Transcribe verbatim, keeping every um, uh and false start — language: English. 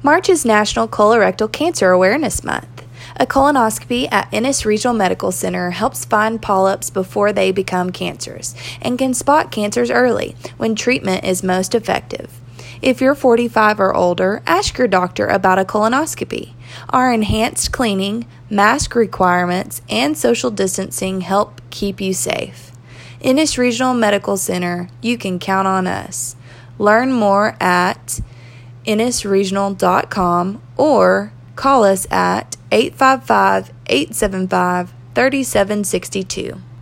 March is National Colorectal Cancer Awareness Month. A colonoscopy at Ennis Regional Medical Center helps find polyps before they become cancers and can spot cancers early when treatment is most effective. If you're forty-five or older, ask your doctor about a colonoscopy. Our enhanced cleaning, mask requirements, and social distancing help keep you safe. Ennis Regional Medical Center, you can count on us. Learn more at ennis regional dot com or call us at eight five five, eight seven five, three seven six two.